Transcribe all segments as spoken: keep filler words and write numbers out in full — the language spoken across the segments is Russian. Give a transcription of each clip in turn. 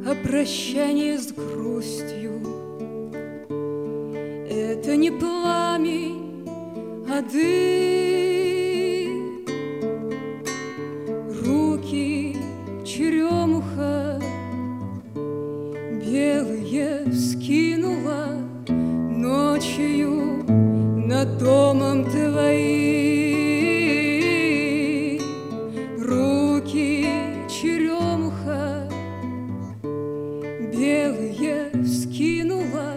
а прощание с грустью. Это не пламень, а дым. Руки черемуха белые вскинула ночью над домом твоим. Руки черемуха белые вскинула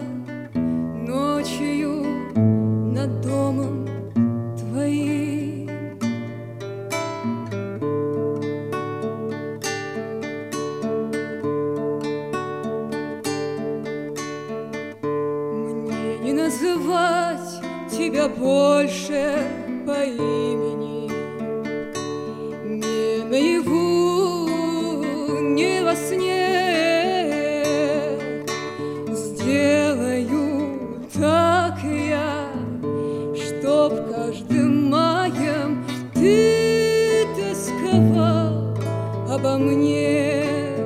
ночью над домом твоим. Мне не называть тебя больше по имени, не наяву, не во сне. Сделаю так я, чтоб каждым маем ты тосковал обо мне.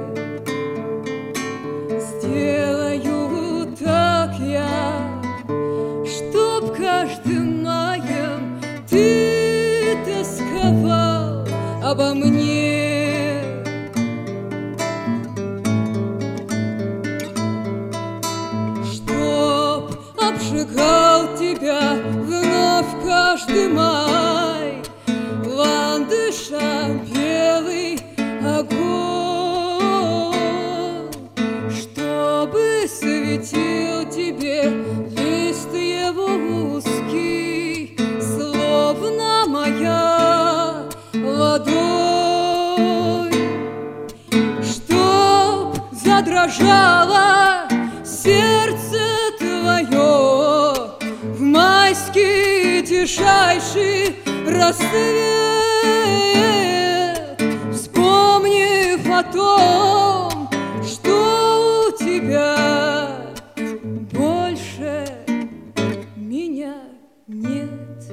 Сделаю так я, чтоб каждым маем ты тосковал обо мне. Чтоб обжигал тебя вновь каждый май ландыша белый огонь, чтобы светил тебе лист его узкий, словно моя ладонь. Чтоб задрожало сердце твое в майский тишайший рассвет, вспомнив о том, что у тебя больше меня нет.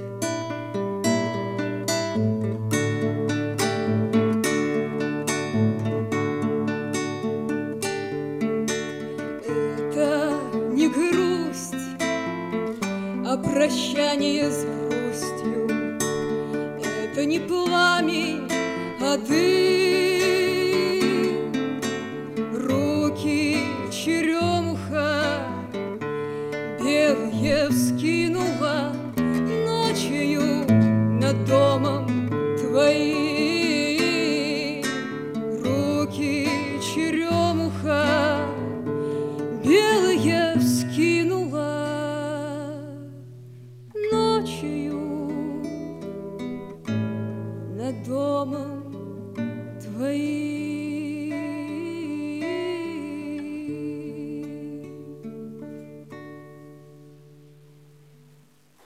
Это не грусть, а прощание с грустью. Это не пламень, а дым. Руки черемуха белые вскинула